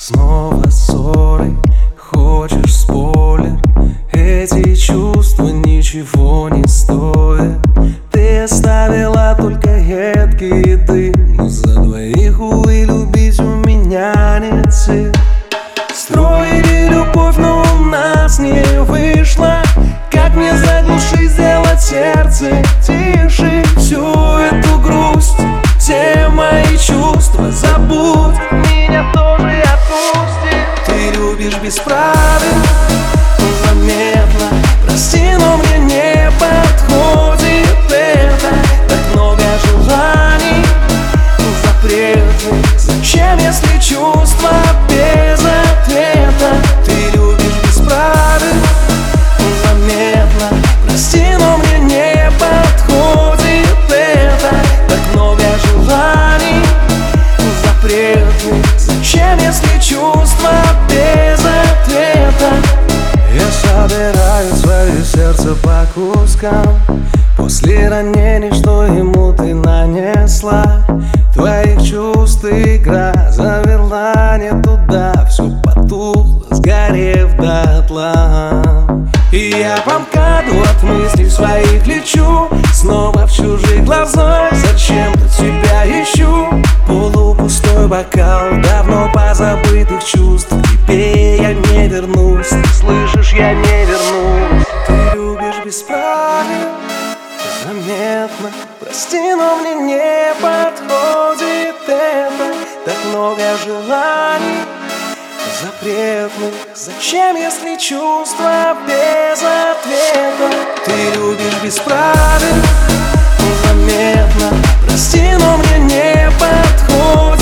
Снова ссоры, хочешь спойлер? Эти чувства ничего не стоят. Ты оставила только едкий дым, но за двоих, увы, любить у меня нет сил. Строили любовь, но у нас не вышло. Как мне заглушить, сделать сердце тише? Всю эту грусть, все мои чувства забудь, меня тоже отпусти. Ты любишь без правил, заметно. Прости, но мне не подходит это. Так много желаний, запретных. Зачем, если чувства без ответа? Ты любишь без правил, заметно. Прости, но мне не подходит это. Так много желаний, запретных. Зачем, если чувства без ответа? Я собираю свое сердце по кускам после ранений, что ему ты нанесла. Твоих чувств игра завела не туда, все потухло, сгорев дотла. И я по МКАДу от мыслей своих лечу, снова в чужих глазах зачем-то тебя ищу. Полупустой бокал давно позабытых чувств, к тебе я не вернусь, ты слышишь, я не вернусь. Ты любишь без правил, заметно. Прости, но мне не подходит это. Так много желаний, запретных. Зачем, если чувства без ответа? Ты любишь без правил, заметно. Прости, но мне не подходит